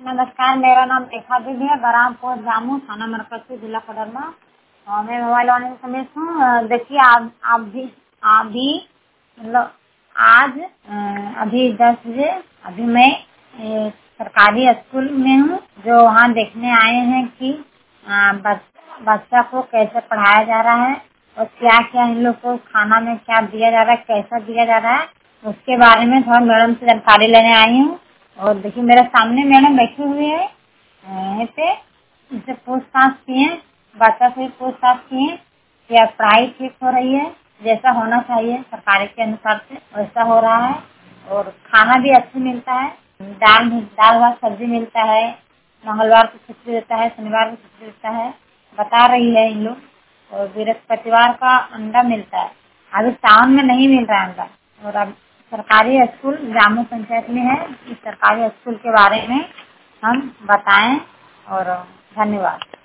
नमस्कार, मेरा नाम रेखा देवी है, ग्राम पोस्ट जामू, थाना मरकजपुर, जिला कोडरमा। और मैं मोबाइल वाले से समेत हूँ। देखिए आप भी मतलब आज अभी 10 बजे अभी मैं सरकारी स्कूल में हूँ, जो वहाँ देखने आए हैं कि बच्चा को कैसे पढ़ाया जा रहा है और क्या क्या इन लोग को खाना में क्या दिया जा रहा है, कैसा दिया जा रहा है, उसके बारे में थोड़ा मैडम से जानकारी लेने आई हूँ। और देखिए मेरे सामने मैडम बैठी हुई है, यहीं पे इनसे पूछताछ किए, बच्चा से पूछताछ किए कि अब पढ़ाई ठीक हो रही है, जैसा होना चाहिए सरकारी के अनुसार से वैसा हो रहा है। और खाना भी अच्छा मिलता है, दाल भात सब्जी मिलता है, मंगलवार को खिचड़ी देता है, शनिवार को खिचड़ी देता है, बता रही है इन लोग। और बृहस्पतिवार का अंडा मिलता है, अभी सावन में नहीं मिल रहा है अंडा। और अब सरकारी स्कूल जामू पंचायत में है, इस सरकारी स्कूल के बारे में हम बताएं। और धन्यवाद।